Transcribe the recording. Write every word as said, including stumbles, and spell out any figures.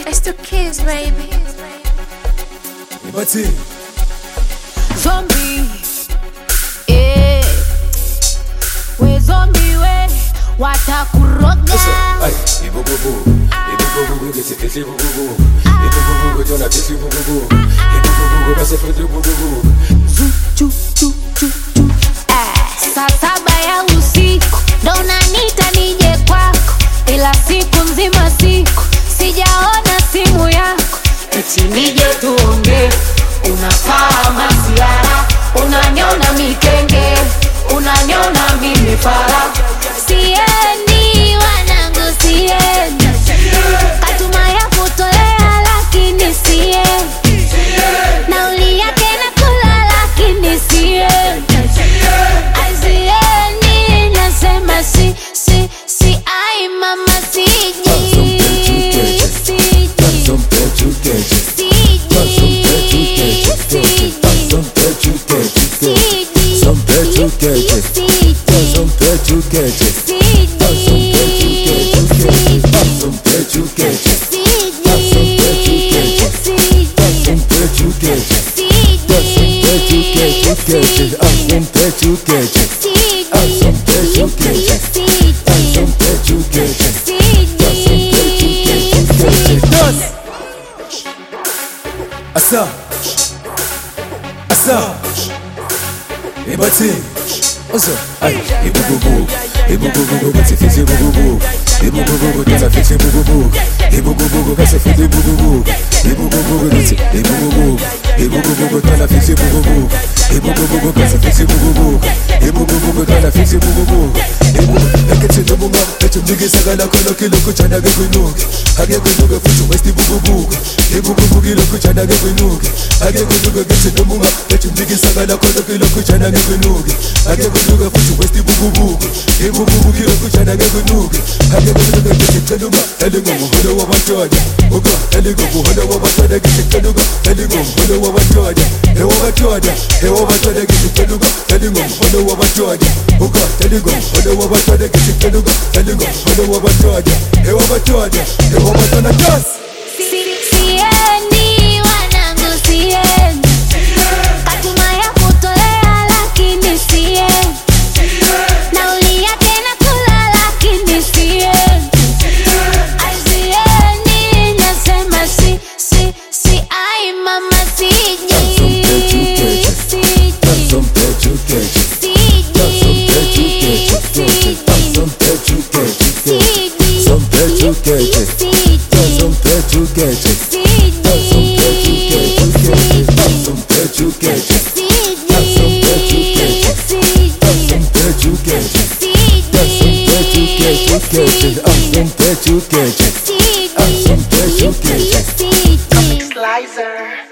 It's the kids, baby. Bati Zombie, eh. We zombie we, watakuroga. Ay, ibububu, ibububu, gesi fesi bububu, ibububu, jona fesi bububu, ibububu, basi fesi bububu. Zu, chu, chu, chu, chu. Eh, saa saba ya usiku ndo unaniita nije kwako, ila siku nzima siku sijaona simu yako. Eti nije tuongee, unafaa masiara, unaniona mikenge, unaniona mimi fara. Siendi wanangu siendi, katuma ya kutolea lakini siendi, nauli yake nakula lakini siendi. Ai siendi, nasema si, si, si, ai mama siji, siji, Asa, asa, ibati, ozo, ay, ibububu, ibububu, gasi fesi bububu, ibububu, jona fesi bububu, ibububu, gasi fesi bububu, ibububu, gasi, ibububu, ibububu, jona fesi bububu, ibububu, gasi fesi bububu, ibububu, jona fesi bububu, ibububu, ekete nobunga, echo mjigi sagala kono kilo kuchana gegunuki, hage gunuga futu westi bububu, ibububu kilo kuchana gegunuki, hage gunuga gete nobunga, echo mjigi sagala kono kilo kuchana gegunuki, hage gunuga futu westi bububu, ibububu kilo kuchana gegunuki, hage gunuga gete kanuga, elingo muhono wa watoja, uga elingo muhono wa watoja gete kanuga, elingo muhono wa watoja, ewa watoja, ewa watoja gete kanuga, elingo muhono wa watoja, uga elingo muhono wa watoja gete kanuga, elingo muhono wa watoja, ewa watoja, ewa watoja just. Siendi wanangu siendi, katuma ya kutolea lakini siendi, nauli yake nakula lakini siendi. Ai siendi, nasema si, si, si, ai mama siji, siji, siji, I'm some pet you catch. Comic Slicer.